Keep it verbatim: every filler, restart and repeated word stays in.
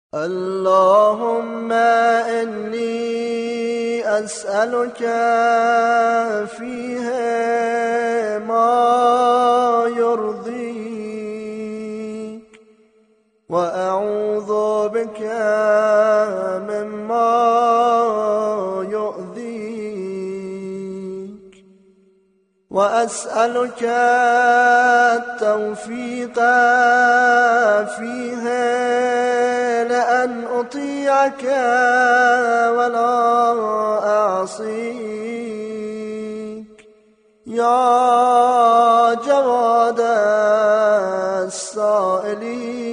اللهم إني أسألك فيه ما يرضيك وأعوذ بك مما يؤذيك وأسألك التوفيق فيه لأن أطيعك ولا أعصيك يا جواد السائلين